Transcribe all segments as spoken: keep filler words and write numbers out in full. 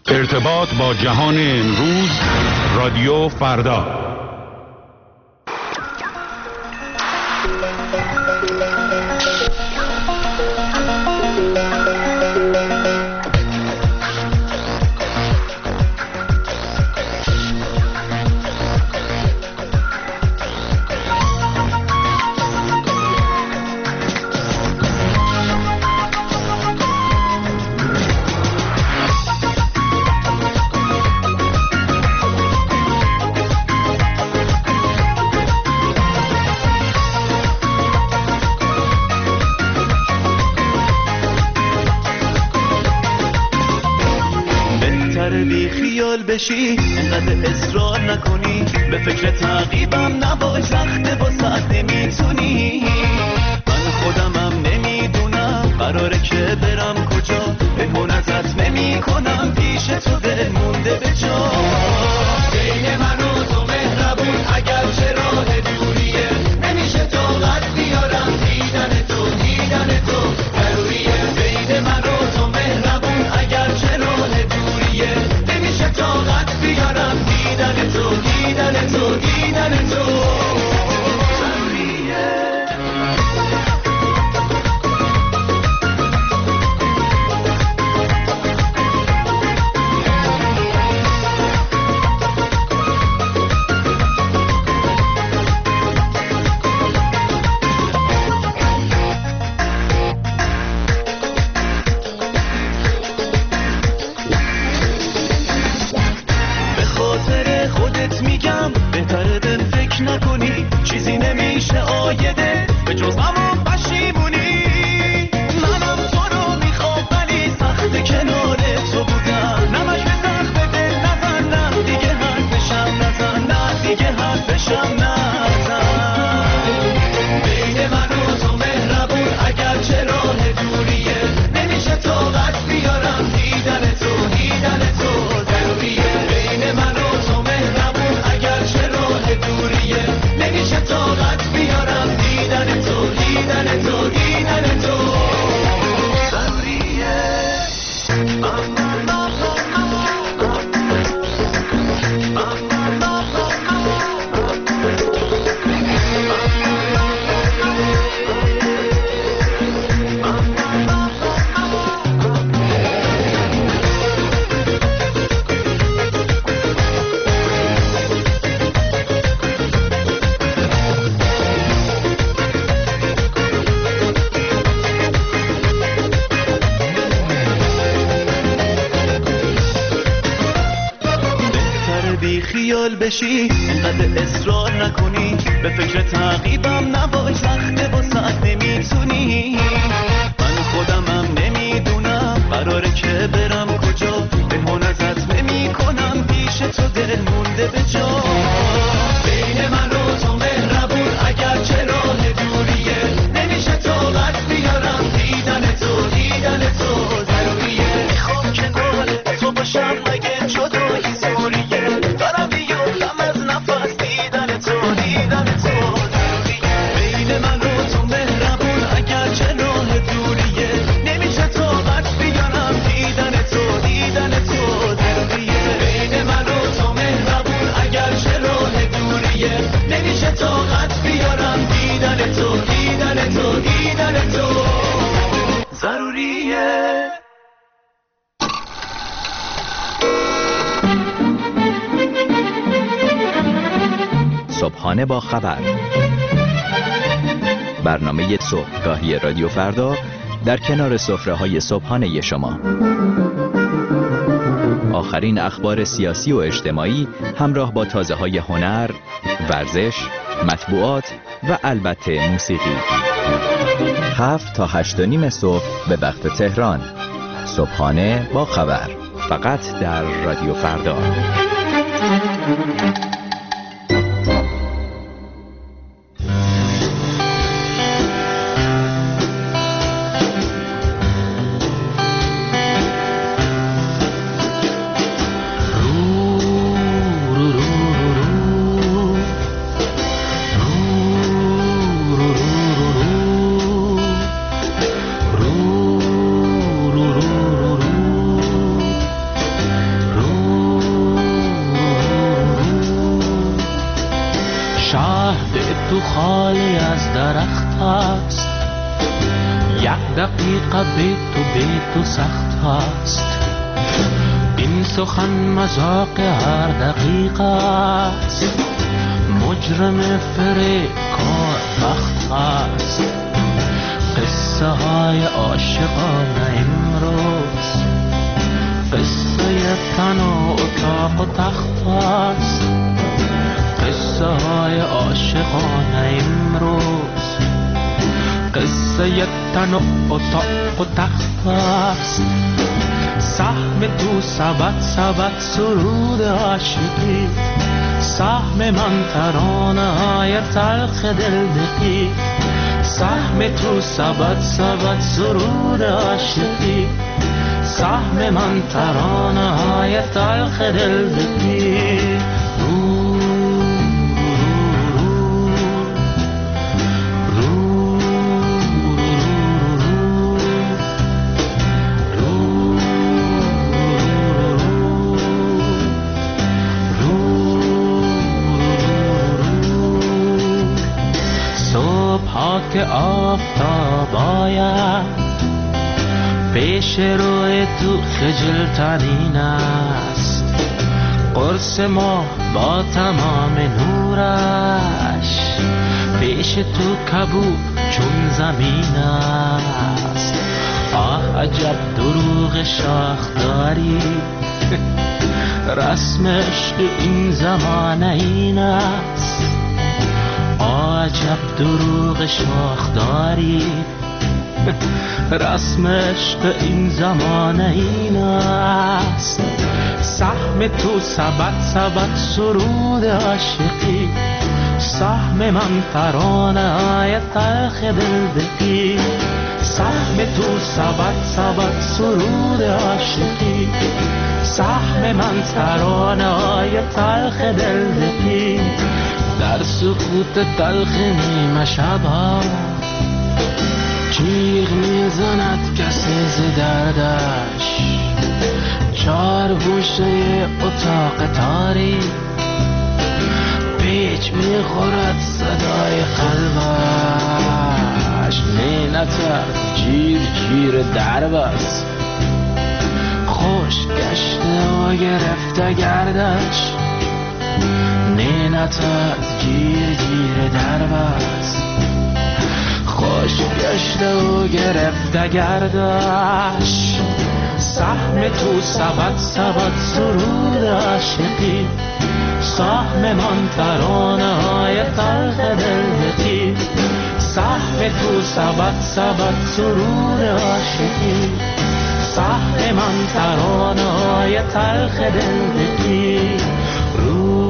ارتباط با جهان امروز، رادیو فردا. بشی انقدر اصرار نکنی، به فکر تعقیبم نباش، وقت واسه نمیتونی. من خودمم نمیدونم قراره که برم کجا، پنهون ازت نمی کنم، پیش تو دل مونده به جا. بین من و تو مهربون اگر چه راه دوریه، نمیشه طاقت بیارم دیدن تو، دیدن تو ضروریه. بین من و تو مهربون اگر چه راه دوریه، نمیشه طاقت بیارم دیدن تو، دیدن تو، دیدن تو ضروریه. بهتره دل فکر نکنی، چیزی نمیشه آیده به جز غم و پشیمونی. منم تو رو میخوام ولی سخت کنار تو بودم، نمک به سخت دل نزن، نه دیگه حرفشم نزن، نه دیگه حرفشم نزن. بین من و تو مهربون اگر چه راه دوریه، نمیشه طاقت بیارم دیدن تو، دیدن تو ضروریه. بین من و تو مهربون اگر چه راه دوریه، نمیشه طاقت بیارم دیدن تو، دیدن تو، دیدن تو ضروریه. خیال بشی انقدر اصرار نکنی، به فکر تعقیبم نباش، وقت واسه نمیتونی. من خودمم نمیدونم قراره که برم کجا، پنهون ازت نمی کنم، پیش تو دل مونده به جا. بین من و تو مهربون اگر چه راه دوریه، نمیشه طاقت بیارم دیدن تو، دیدن تو ضروریه. میخوام کنار تو باشم مگه جدایی زوریه، دارم بیفتم از نفس دیدن تو، دیدن تو ضروریه. بین من و تو مهربون اگر چه راه دوریه، نمیشه طاقت بیارم دیدن تو، دیدن تو ضروریه. بین من و تو مهربون اگر چه راه دوریه، نمیشه طاقت بیارم دیدن تو، دیدن تو، دیدن تو ضروریه. صبحانه با خبر، برنامه صبحگاهی رادیو فردا در کنار سفره‌های صبحانه شما. آخرین اخبار سیاسی و اجتماعی همراه با تازه‌های هنر، ورزش، مطبوعات و البته موسیقی. هفت تا هشت و نیم صبح به وقت تهران. صبحانه با خبر، فقط در رادیو فردا. هست، یک دقیقه به تو به تو سخت هست. این سخن مذاق هر دقیقه است، مجرم فریکار بخت هست. قصه های عاشقانه امروز، قصه تن و اتاق و تخت هست. قصه های عاشقانه امروز، قصه تن و اتاق و تخت هست. سهم تو سبت سبت سرود عاشقی، سهم من ترانه های تلخ دلدقی. سهم تو سبت سبت سرود عاشقی، سهم من ترانه های تلخ دلدقی. که آفتاب آید پیش روی تو خجل ترین است. قرص ما با تمام نورش پیش تو کبود چون زمین است. آه عجب دروغ شاخ داری، رسم عشق این زمانه این است. عجب دروغ شاخ داری، رسم عشق این زمانه این است. سهم تو سبت سبت سرود عاشقی، سهم من ترانه های تلخ دلدقی. سهم تو سبت سبت سرود عاشقی، سهم من ترانه های تلخ دلدقی. در سکوت تلخ نیمه شبها جیغ میزند کسی ز دردش. چار گوشه اتاق تاریک پیچ میخورد صدای قلبش. نینتر جیر جیر درب است، خوش گشته و گرفته گردش. نینتر جیر جیر درب است، خوش گشته و گرفته گردش. سهم تو سبت سبت سرود عاشقی، سهم من ترانه های تلخ دلدقی. سهم تو سبت سبت سرود عاشقی، سهم من ترانه های تلخ دلدقی. رو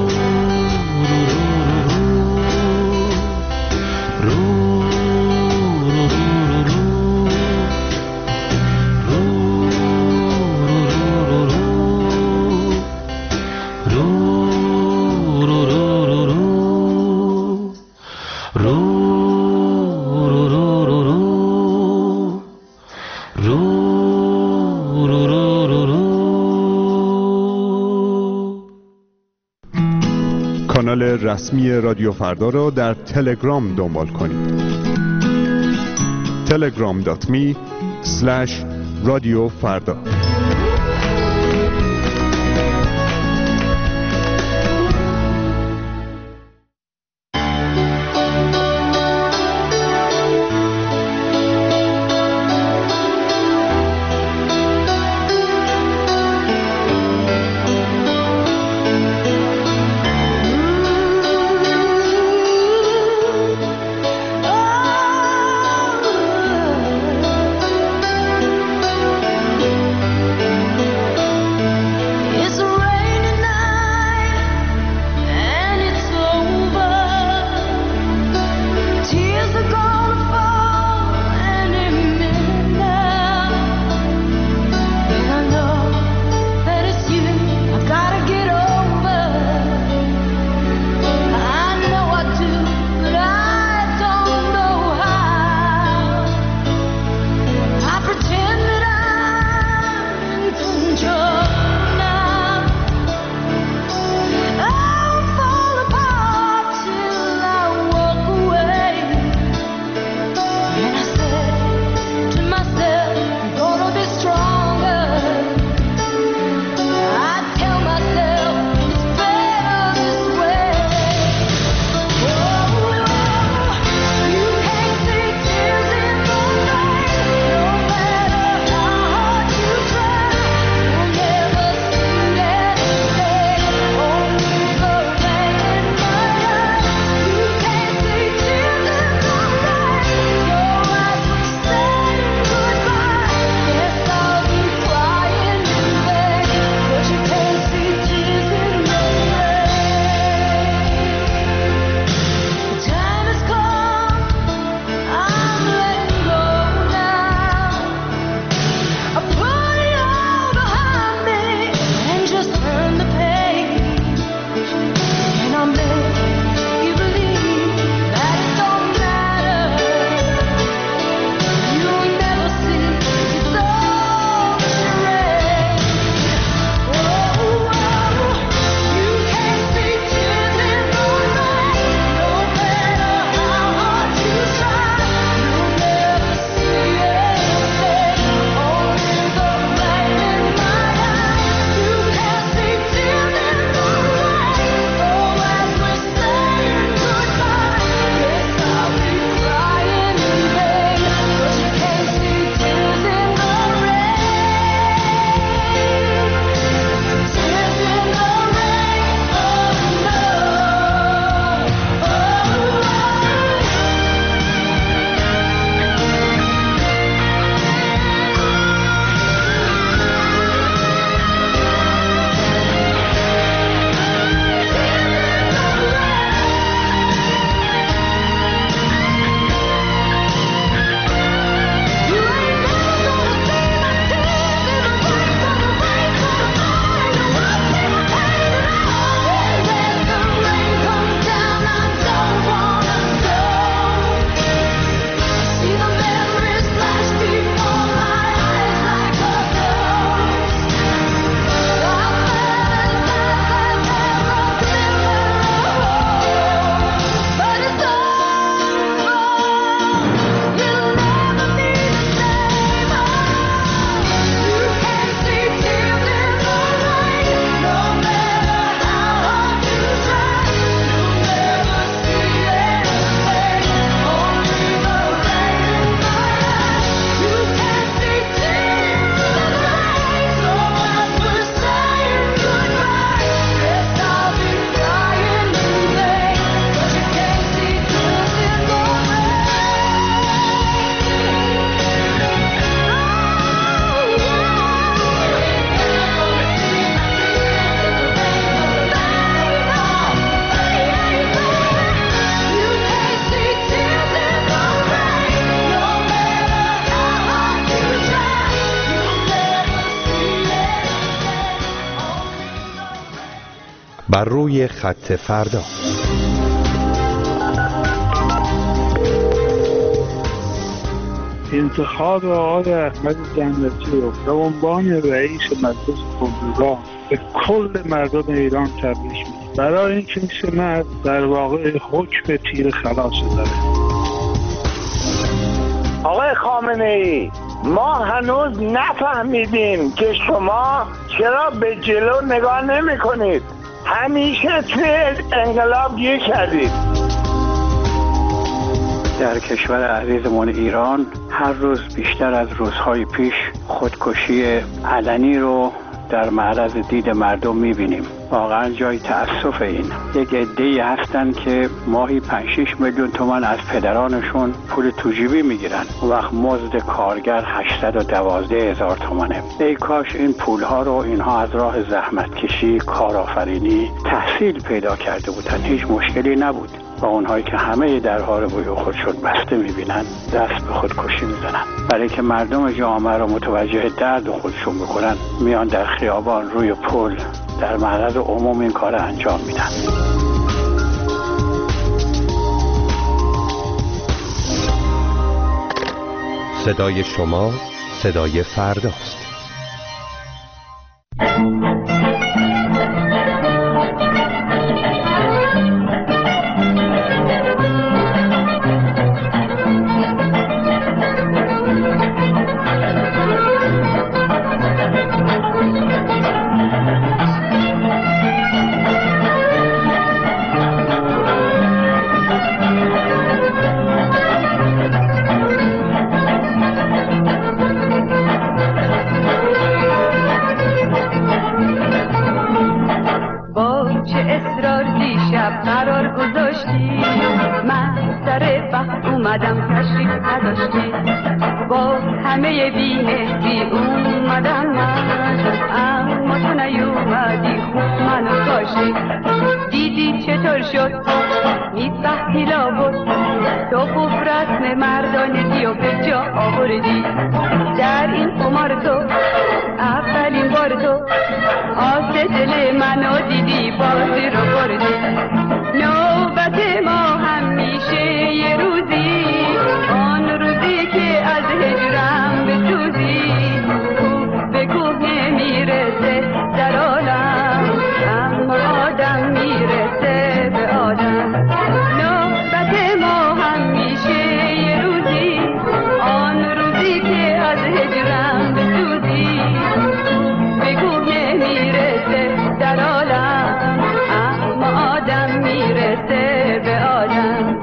کانال رسمی رادیو فردا را در تلگرام دنبال کنید. تلگرام دات می اسلش رادیو فردا. بر روی خط فردا. انتخاب آقای احمد جنتی رو به عنوان رئیس مجلس قوم‌نگار به کل مردم ایران تبریک میگم، برای اینکه این سمت در واقع حکم تیر خلاص داره. آقای خامنه‌ای، ما هنوز نفهمیدیم که شما چرا به جلو نگاه نمی کنید. همیشه توی انقلاب گیر کردید. در کشور عزیزمون ایران هر روز بیشتر از روزهای پیش خودکشی علنی رو در معرض دید مردم میبینیم. واقعا جای تأسف این. یک عده‌ای هستن که ماهی پنج شش میلیون تومان از پدرانشون پول توجیبی میگیرن. اون وقت مزد کارگر هشتصد و دوازده هزار تومانه. ای کاش این پولها رو اینها از راه زحمت کشی، کارآفرینی، تحصیل پیدا کرده بودن. هیچ مشکلی نبود. و اونهایی که همه درها رو روی خودشون بسته میبینن دست به خودکشی میزنن. برای که مردم جامعه رو متوجه درد خودشون بکنن میان در خیابان، روی پل، در معرض عموم این کار انجام میدن. صدای شما صدای فرداست. با همه بی‌مهری اومدم من، اما تو نیومدی خوب منو کاشتی. دیدی چطور شد میفهمی لابد، تو خوب رسم مردانگی و به جا آوردی. در این قمار تو اولین بار تو آس دل منو دیدی، بازی رو بردی. نوبت ما همیشه یه روزی، آن روزی که از هجرم بسوزی. کوه به کوه نمیرسه در عالم، اما آدم میرسه به آدم. نوبت ما همیشه یه روزی، آن روزی که از هجرم بسوزی. کوه به کوه نمیرسه در عالم، اما آدم میرسه به آدم.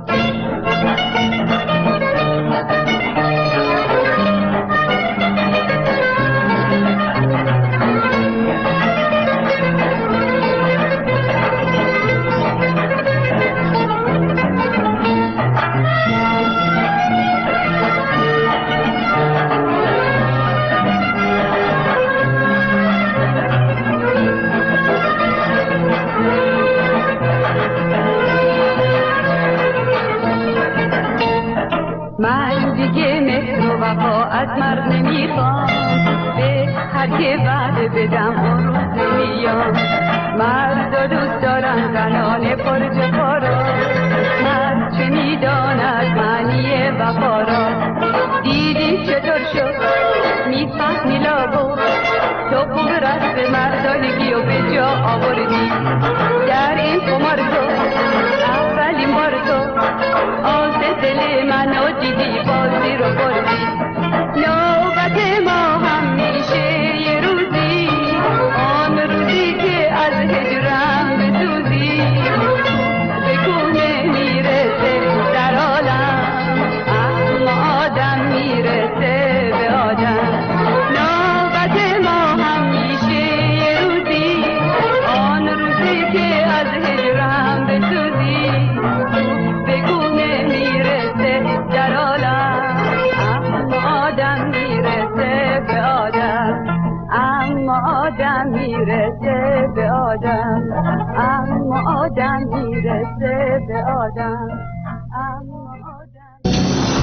من دیگه مهر و وفا از مرد نمیخوام، به هر که وعده بدم اون روز نمیام. مرد دوست دارن زنان پرجفا را، مرد چه میداند معنی وفا را. دیدی چطور شد میفهمی لابد، تو خوب رسم مردانگی و به جا آوردی. در این قمار تو اولین بار تو آس دل منو دیدی، بازی رو بردی. نوبت ما همیشه یه روزی، آن روزی که از هجرم بسوزی. به کوه نمیرسه در عالم، اما آدم میرسه به آدم. نوبت ما همیشه یه روزی، آن روزی که از هجرم بسوزی. به کوه نمیرسه در عالم، اما آدم میرسه به آدم. اما آدم میرسه به آدم، اما آدم میرسه به آدم، اما آدم.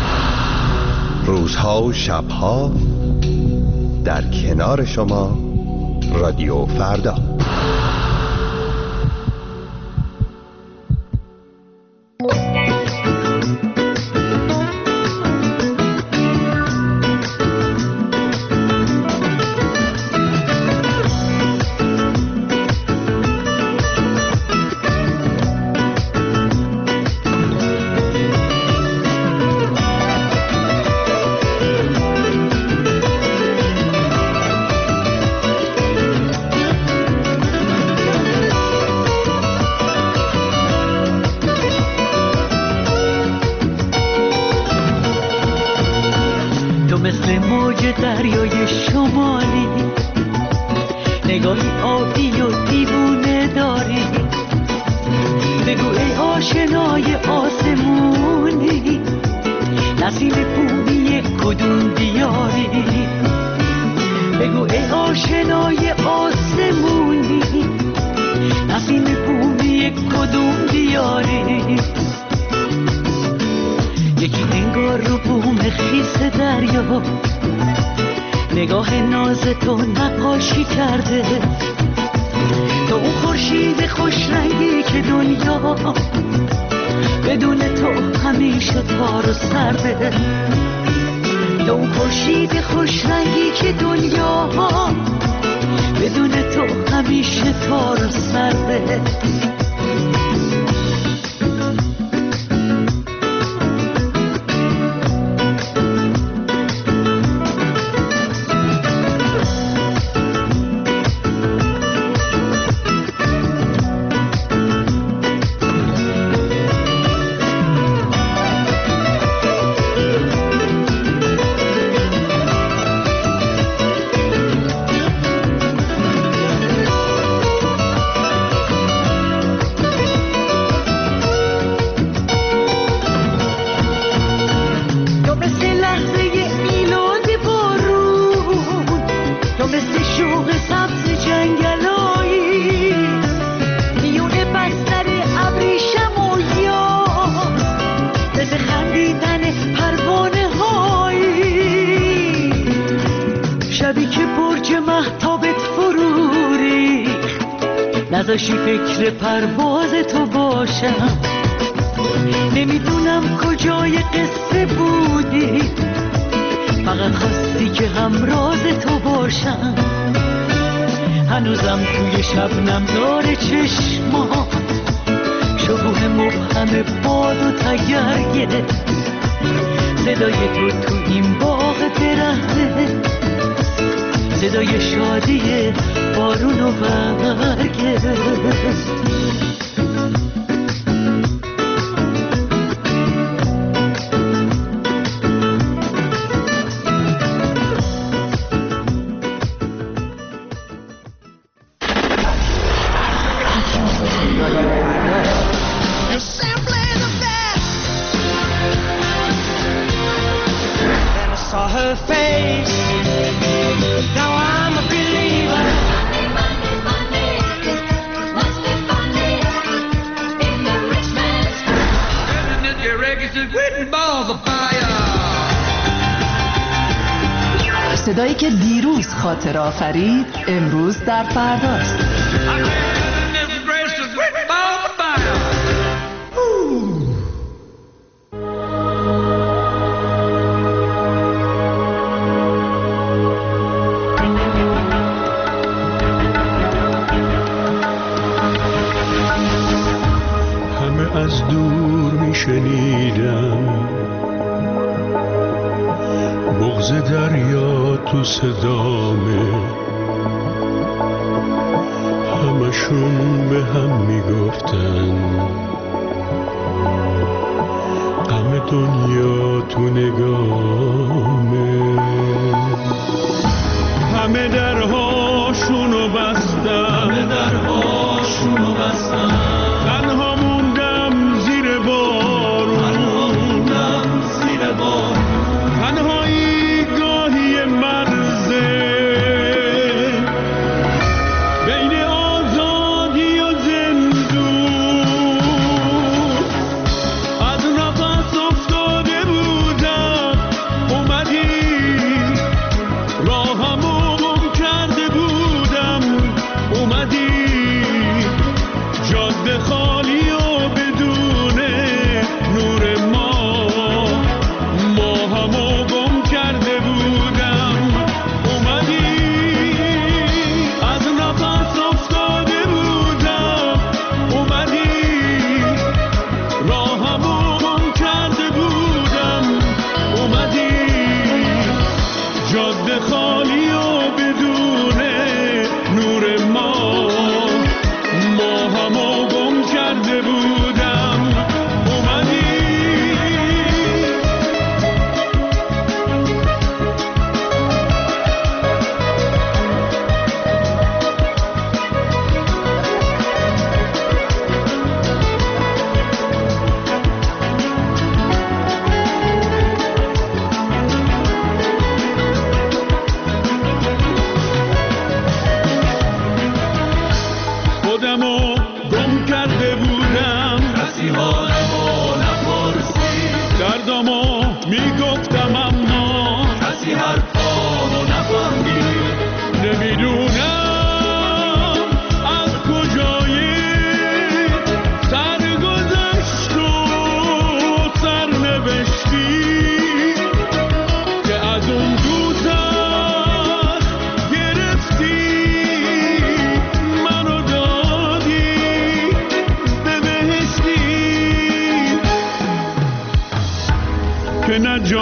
روزها و شبها در کنار شما رادیو فردا. دریای شمالی، نگاهی آبی و دیوونه داری، بگو ای آشنای آسمونی، نسیم بومی کدوم دیاری، بگو ای آشنای آسمونی، نسیم بومی کدوم دیاری. یکی انگار رو بوم خیس دریا، نگاه ناز تو نقاشی کرده، تو اون خورشید خوش رنگی که دنیا بدون تو همیشه تار و سرده، تو اون خورشید خوش رنگی که دنیا بدون تو همیشه تار و سرده. نذاشی فکر پرواز تو باشم، نمیدونم کجای قصه بودی، فقط خواستی که همراز تو باشم. هنوزم توی شبنم داره چشما، شبوه مبهم باد و تگرگه، صدای تو تو این باغ درخته، صدای شادی بارون و برگه. صدایی که دیروز خاطر آفرید امروز در فرداست. همه از دور میشنیدم بغض دریا تو صدامه، همشون به هم میگفتن غم دنیا تو نگامه، همه درهاشونو بستن، همه درهاشونو بستن، تنها موندم زیر بارون، تنها موندم زیر بارون، تنهایی گاهی مرزه بین آزادی و زندون، از نفس افتاده بودم اومدی، راهمو گم کرده بودم اومدی، جاده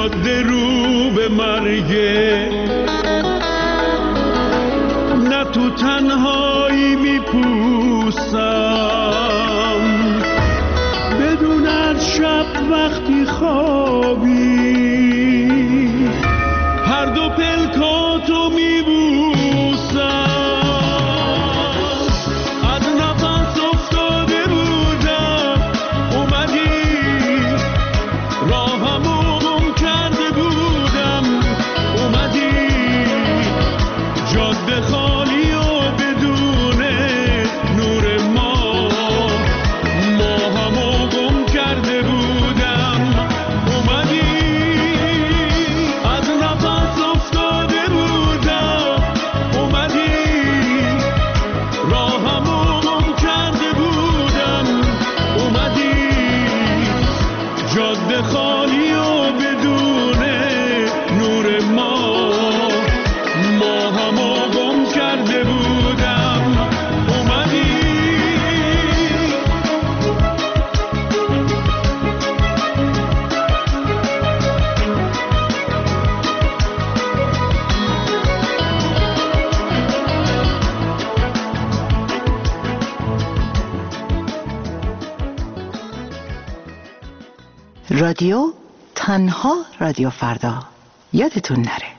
جاده رو به مرگه، نه تو تنهایی میپوسم بدون از شب وقتی خوابی هر دو پلکاتو میبوسم. از نفس افتاده بودم اومدی، راهمو گم کرده بودم اومدی، جاده خالی و بدون نور ماه، ماهمو گم کرده بودم اومدی. از نفس افتاده بودم اومدی، راهمو گم کرده بودم اومدی، جاده خالی و بدون نور ماه، ماهمو گم کرده بودم اومدی. رادیو تنها رادیو فردا، یادتون نره.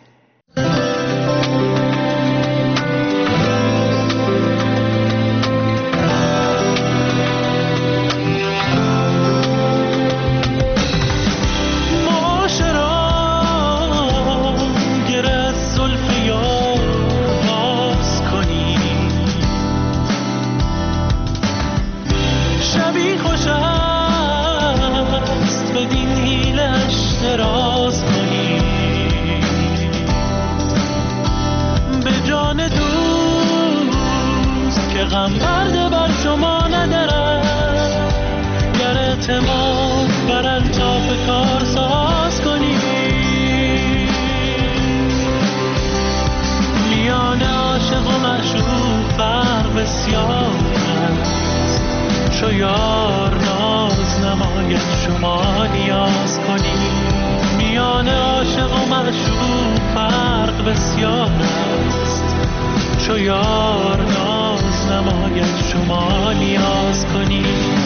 غم برده بر شما ندارم، گر اعتماد بر الطاف کار ساز کنی. میان عاشق و معشوق فرق بسیار است، چو یار ناز نماید شما نیاز کنی. میان عاشق و معشوق فرق بسیار است، چو یار ناز نماید شما نیاز کنی.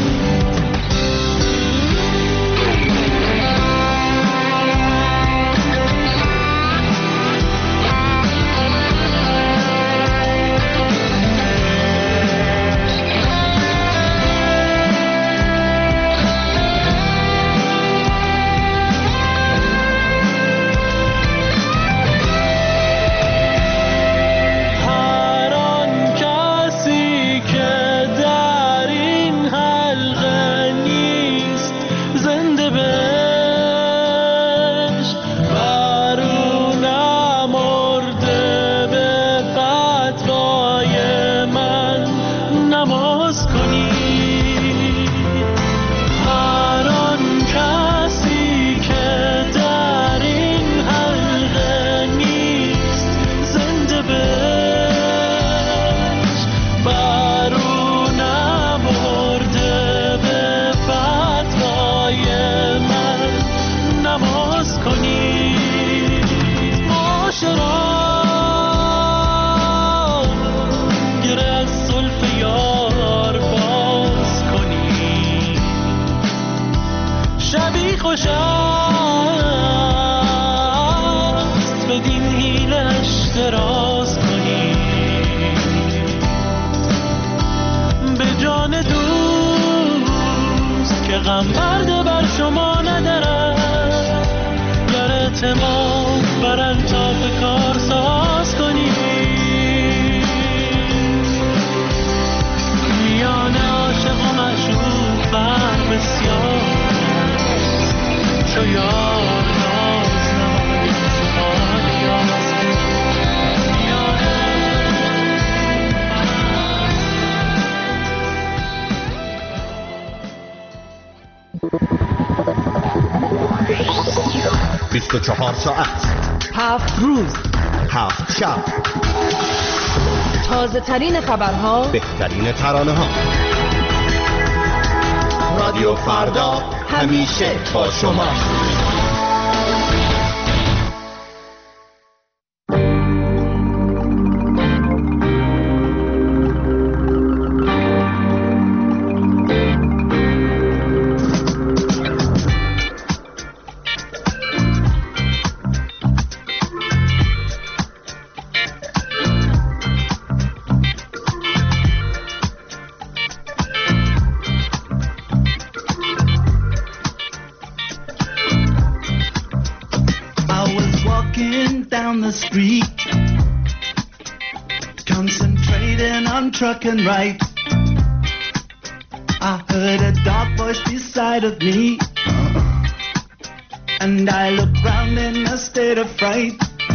غم برده بر شما ندارم، گر اعتماد بر الطاف کار ساز کنی. میان عاشق و معشوق فرق بسیار است، چو یار ناز نماید شما نیاز کنی. بیست و چهار ساعت، هفت روز، هفت شب، تازه ترین خبرها، بهترین ترانه ها. رادیو فردا همیشه با شما. down the street, concentrating on truck and right. I heard a dark voice beside of me, and I looked round in a state of fright.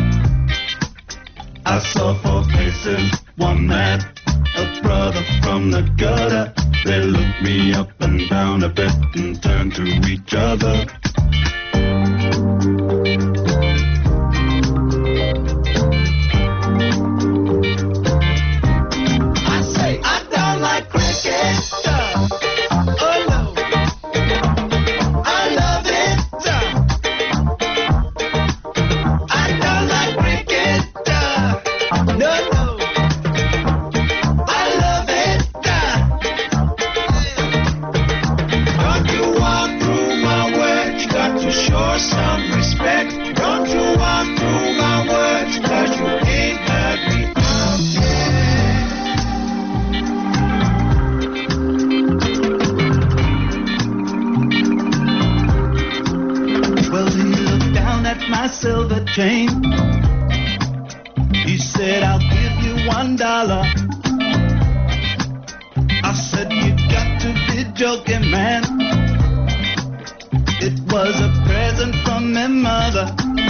I saw four faces, one mad, a brother from the gutter. They looked me up and down a bit and turned to each other. I say I don't like cricket. Oh no, I love it. I don't like cricket. No, no, I love it. Don't you walk through my words, you got to show some respect. Don't you walk through my words, cause you ain't heard me out yet. Well, he looked down at my silver chain. He said, I'll give you one dollar. I said, you got to be joking, man. It was a present from my mother.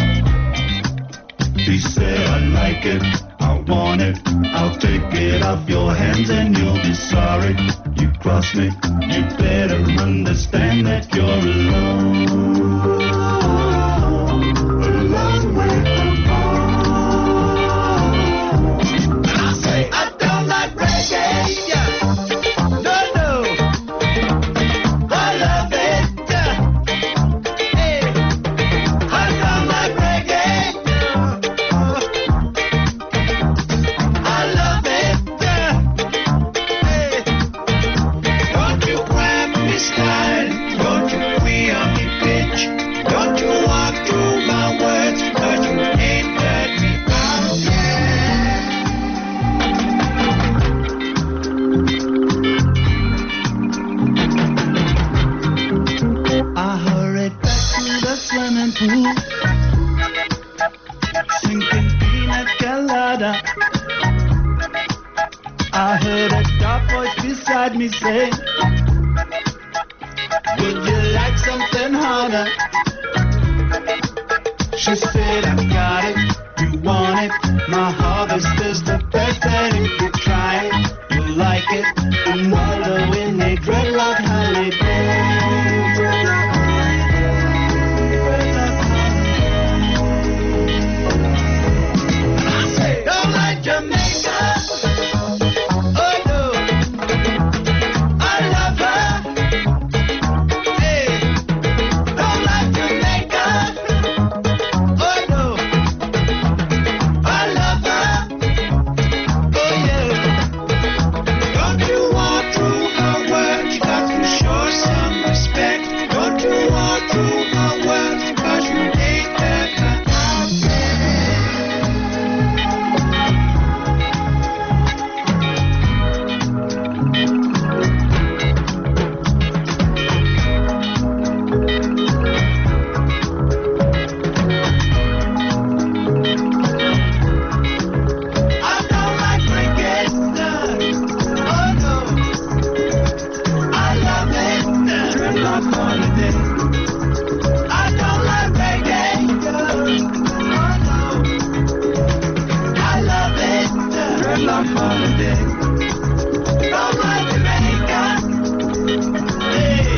He said, I like it, I want it, I'll take it off your hands and you'll be sorry. You cross me, you better understand that you're alone. A long way from home. And I say, I don't like reggae. Yeah. No, no. I love it. Yeah. Hey. I don't like reggae. I love it. Yeah. Hey. Don't you grab me style. Don't you queer on me bitch. Don't you walk through my words. Cause you ain't let me out yet. I hurried back to the swimming pool, sinking pina colada. I heard a dark voice beside me say, would you like something harder? She said, I got it, you want it. My harvest is the best, and if you try it, you'll like it. And wallow in a dreadlock holiday. I say, don't like Jamaica. Oh no, I love her. Hey, don't like Jamaica. Oh no, I love her. Oh yeah. Don't you walk through my words, you got to show some respect. Don't you walk through my words, cause you ain't that out yet. I don't like cricket. Oh no, I love it. Dreadlock holiday. I don't like reggae. Oh no, I love it. Dreadlock holiday. Don't like Jamaica. Hey,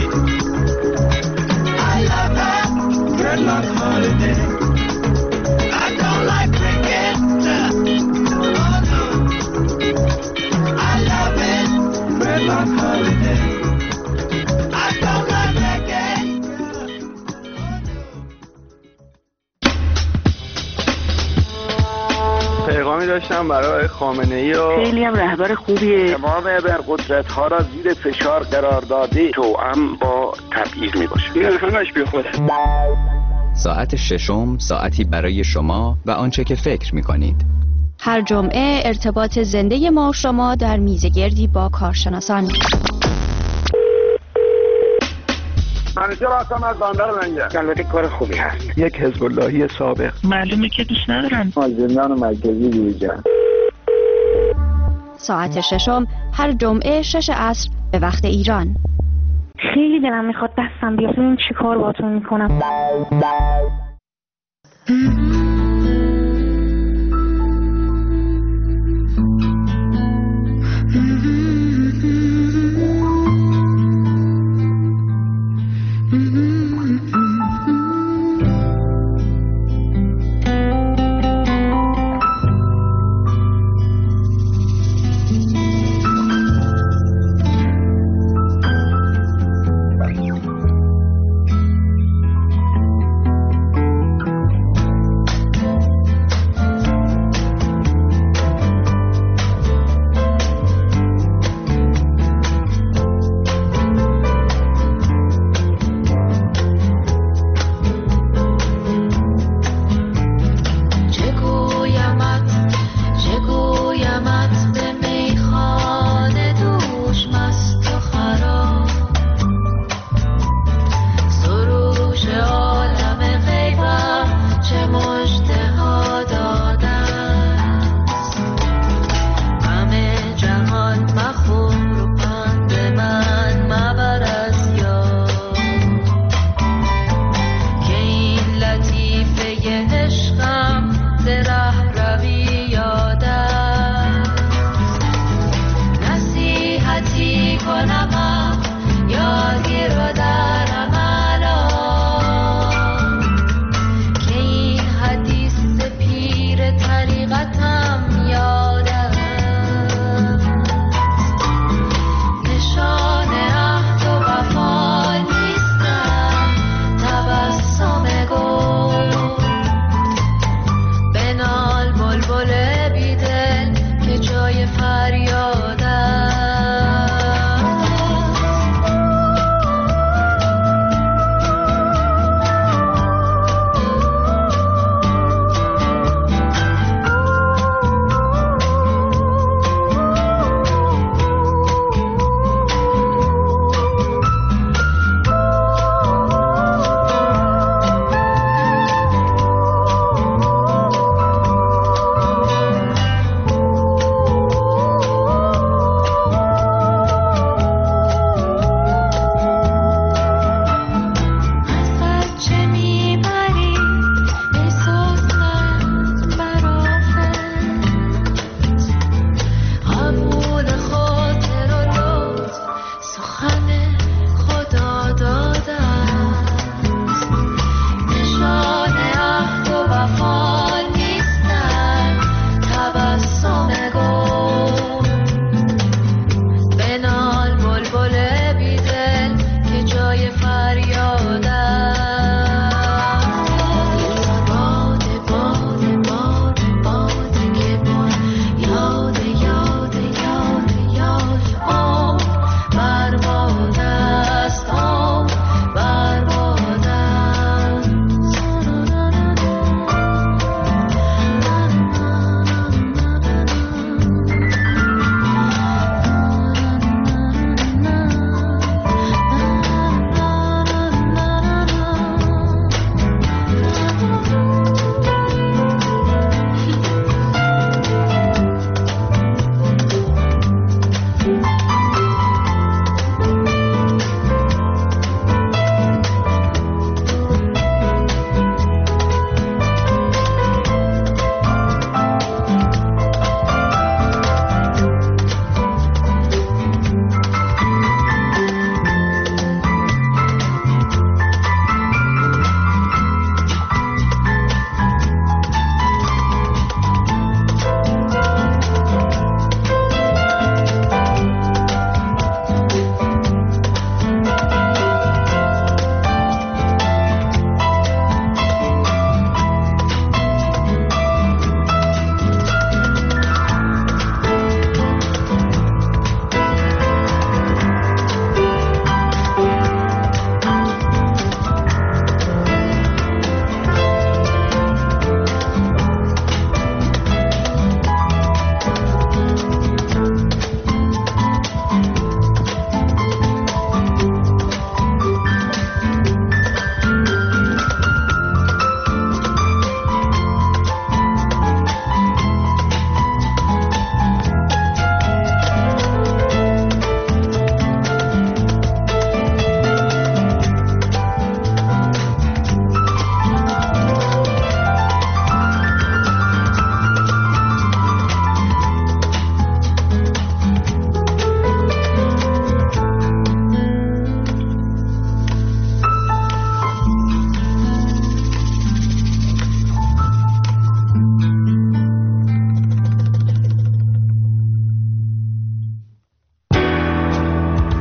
I love her. Dreadlock holiday. I don't like cricket. Oh no, I love it. Dreadlock holiday. I don't like reggae. پیغامی داشتم برای خامنه ای و خیلی هم رهبر خوبیه. تمام ابرقدرت ها را زیر فشار قرار داده توأم با تبعیض می باشه. این همش بی خوده. ساعت ششم ساعتی برای شما و آنچه که فکر می کنید. هر جمعه ارتباط زنده ما و شما در میزگردی با کارشناسان. منیجر هستم از بندر لنگر. البته کار خوبی هست. یک حزب اللهی سابق. معلومه که دوست ندارم. از زندان مرکزی بیرون. ساعت ششم هر جمعه شش عصر به وقت ایران. خیلی دلم میخواد دستم بیاد ببینم چی کار باهاتون میکنم.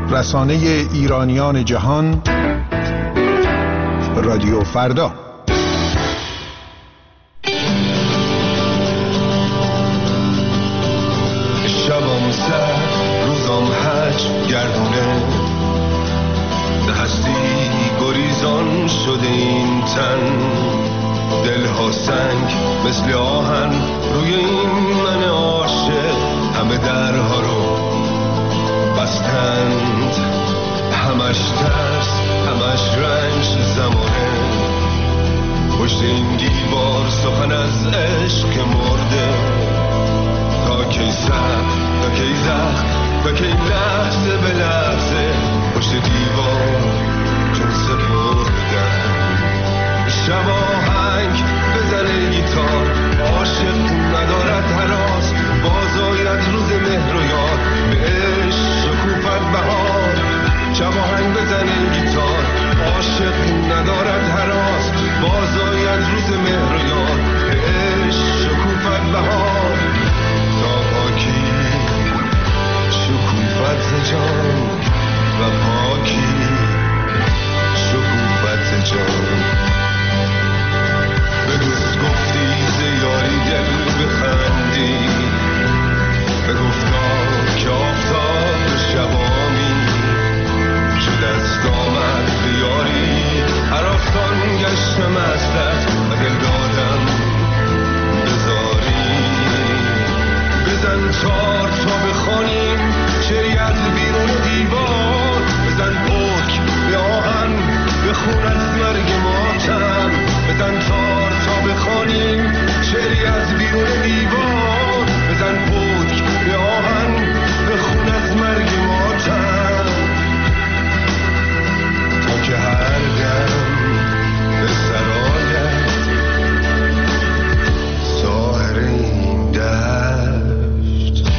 رسانه ایرانیان جهان، رادیو فردا. شبم سر روزم هج گردونه، به هستی گریزان شده این تن، دلها سنگ مثل آهن روی این من عاشق، همه درها رو بستند، همش ترس همش رنج زمانه، پشت این دیوار سخن از عشق که مرده، تا کی سر تا کی زخم تا کی لحظه به لحظه پشت دیوار چون سپردن. شب آهنگ بزنه گیتار، عاشق ندارد هراس، باز آید روز مهر و یاد، به عشق شکوفت بهار. شب آهنگ بزنه گیتار، عاشق ندارد هراس، باز آید روز مهر و یاد، به عشق شکوفت بهار. تا پاکی شکوفت جان و پاکی شکوفت جان. به دوست گفتی زیاری دل بخندی، به گفتا که آفتاب شبامی شد از دامت بیاری، هر آفتان گشتم از دست و دل دادم بذاری. بزن چار تا بخوانیم شعری از بیرون دیوار، بزن پک به آهن بخون از مرگ ماتم، بزن چار تا بخوانیم شعری از بیرون دیوار، بزن پک به آهن بخون از مرگ ماتم، تا که هر دم به سرایت ساحر این دشت.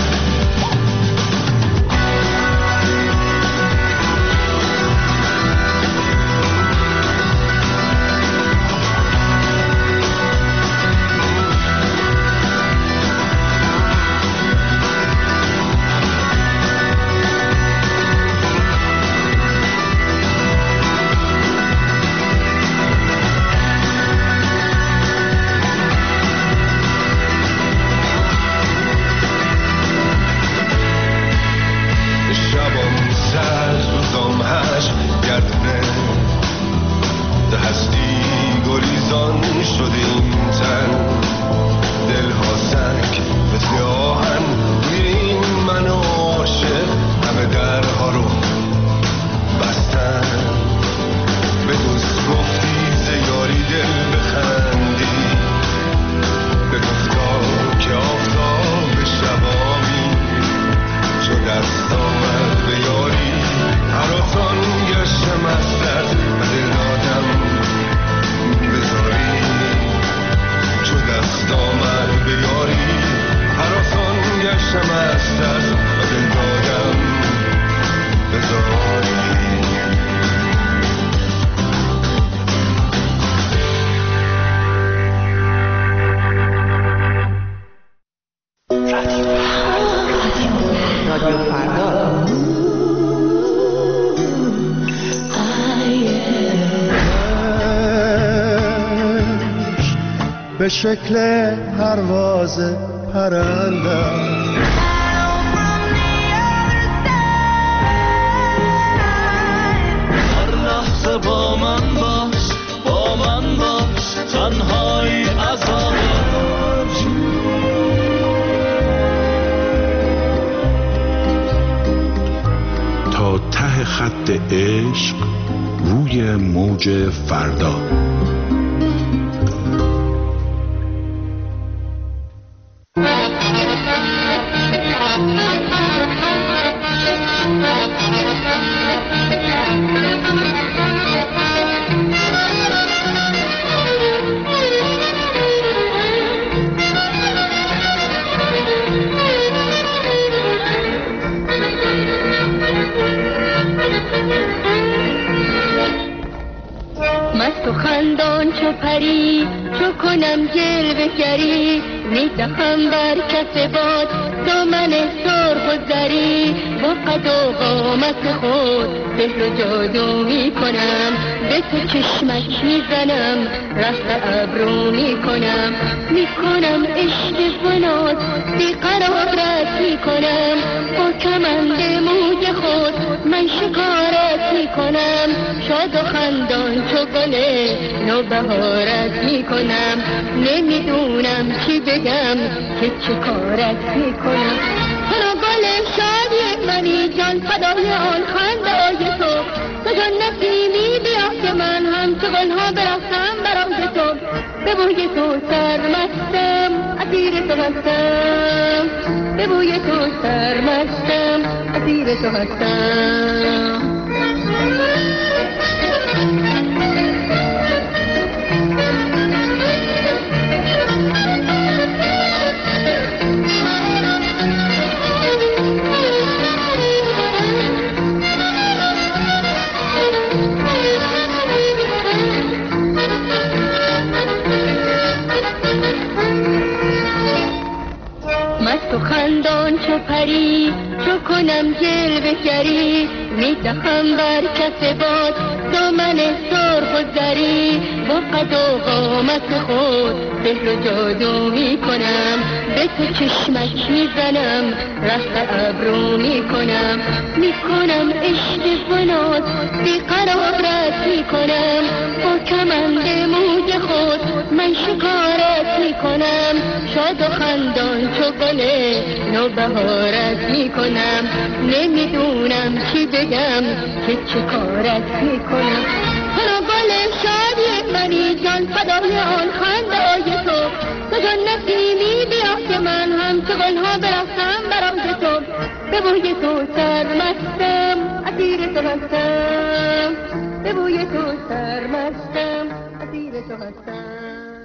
به شکل پرواز پرنده هر لحظه با من باش با من باش تنهایی عذاب تا ته خط عشق روی موج فردا. خندان چو پری چو کنم جلوه گری میدهم بر کف باد دامن سرخ و زری با با قد و قامت خود سحر و جادو می کنم، به تو چشمک می زنم، رفت ابرو می کنم، می کنم عشق بنات بیقرارت می کنم، با کمند موج خود من شکارت می کنم، شاد و خندان چو گل نوبهارت می کنم، نمیدونم چی بگم که چه کارت می کنم. تو گل شادی منی جان فدای آن خنده تو، تو جان نسیمی بیا که من هم چو گلها برفتم برای تو، به بوی تو سرمستم اسیر تو هستم، به بوی تو سرمستم اسیر تو هستم. مست و خندان چو پری چو کنم جلوه گری، میدهم بر کف باد دامن سرخ و زری، با قد و قامت خود سحر و جادو می کنم، به تو چشمک می زنم، رفت ابرو می کنم، می کنم عشق بنات بیقرارت می کنم، با کمند موج خود من شکارت می کنم، شاد و خندان چو گل نوبهارت می کنم، نمیدونم چی بگم که چه کارت می کنم. تو گل شادی منی جان فدای آن خنده تو، تو جان نسیمی بیا که من هم چو گلها برفتم برای تو، به بوی تو سرمستم اسیر تو هستم، به بوی تو سرمستم اسیر تو هستم.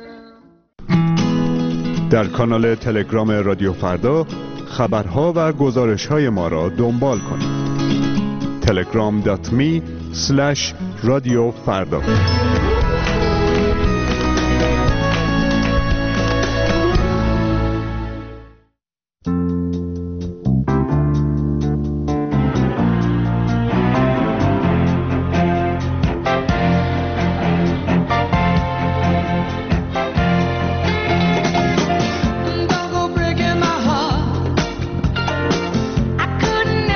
در کانال تلگرام رادیو فردا خبرها و گزارش‌های ما را دنبال کنید. تلگرام دات می اسلش رادیو فردا.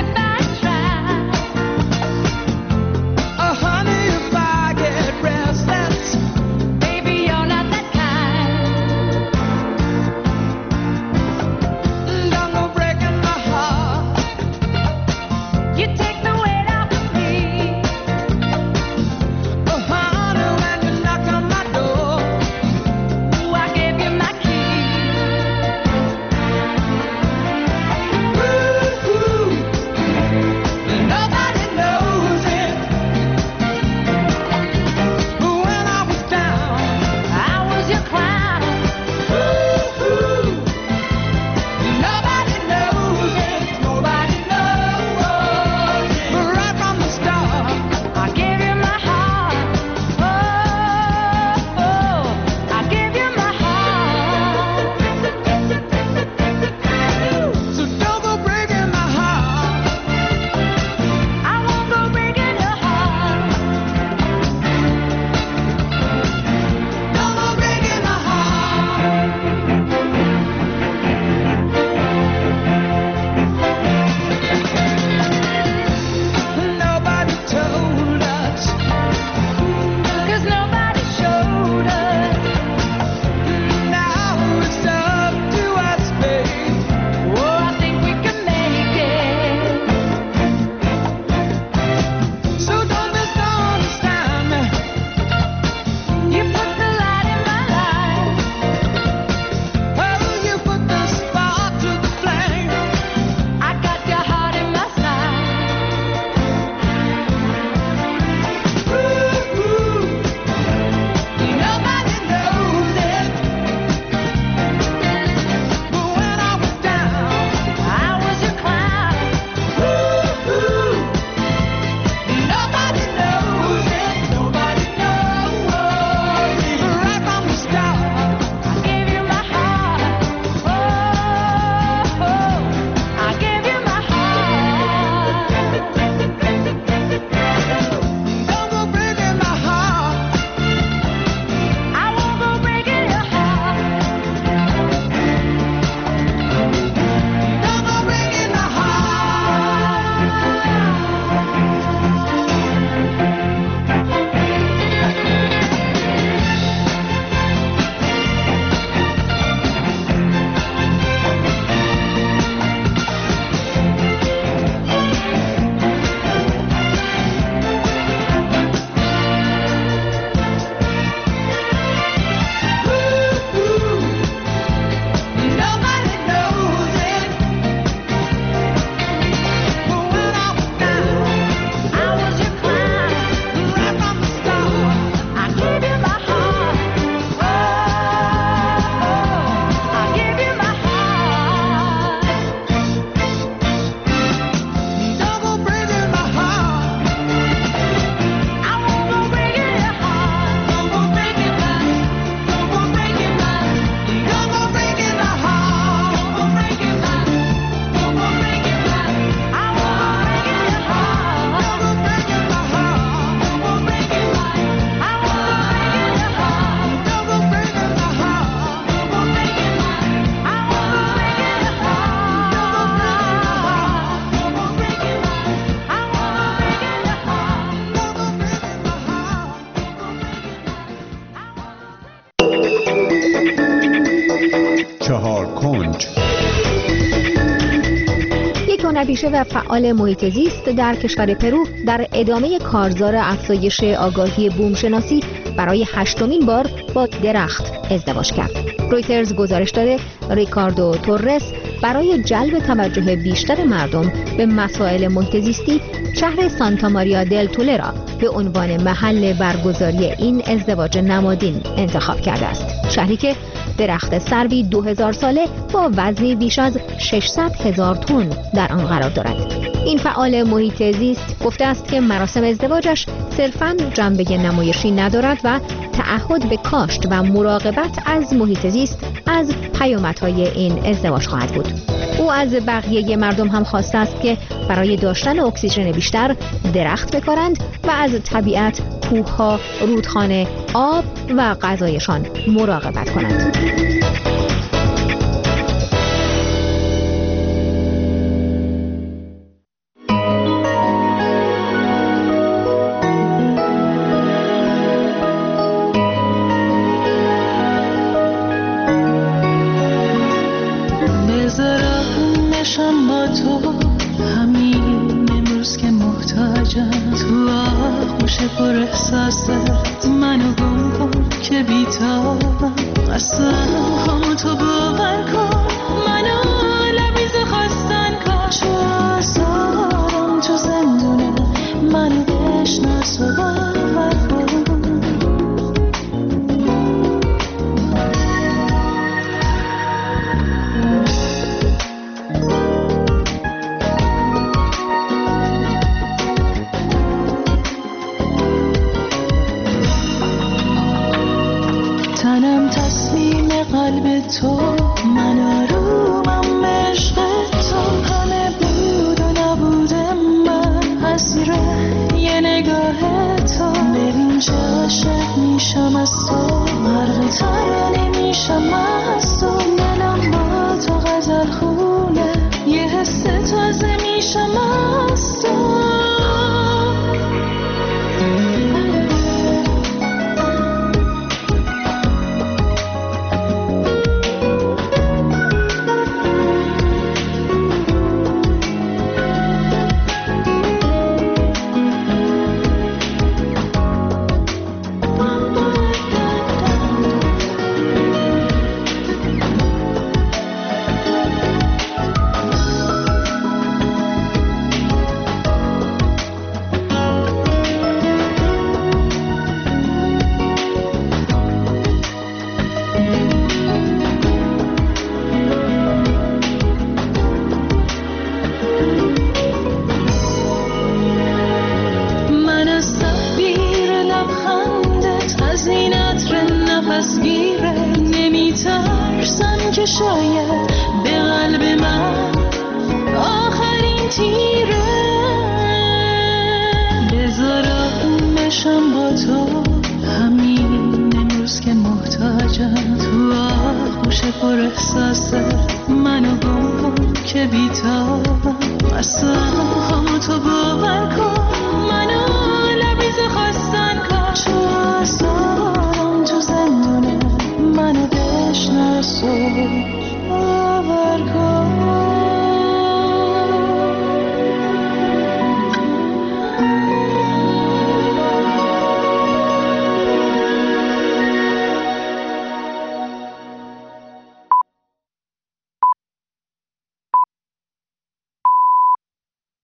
Rest کنج. یک هنرپیشه و فعال محیط زیست در کشور پرو در ادامه کارزار افزایش آگاهی بومشناسی برای هشتمین بار با درخت ازدواج کرد. رویترز گزارش داده ریکاردو توررس برای جلب توجه بیشتر مردم به مسائل محیط زیستی شهر سانتا ماریا دل تولرا به عنوان محل برگزاری این ازدواج نمادین انتخاب کرده است. شهری که درخت سروی دو هزار ساله با وزنی بیش از ششصد هزار تن در آن قرار دارد. این فعال محیط زیست گفته است که مراسم ازدواجش صرفاً جنبه نمایشی ندارد و تعهد به کاشت و مراقبت از محیط زیست از پیامدهای این ازدواج خواهد بود. او از بقیه مردم هم خواسته است که برای داشتن اکسیژن بیشتر درخت بکارند و از طبیعت، کوه‌ها، رودخانه، آب و غذایشان مراقبت کنند. منو گم کن که بیتابم اصلا هم تو باور کن منو لبیز خواستن کن چو آزارم تو زندونه منو بشناس و باور کن تو من آرومم عشق تو همه بود و نبود من اسیر یه نگاه تو ببین چه عاشق میشم از تو مرد ترانه میشم از تو دلم با تو غزل خونه یه حس تازه میشم از تو شاید به قلب من آخرین تیره بذارم بشم با تو همین امروز که محتاجم تو آغوش پر احساسه منو گم کن که بیتابم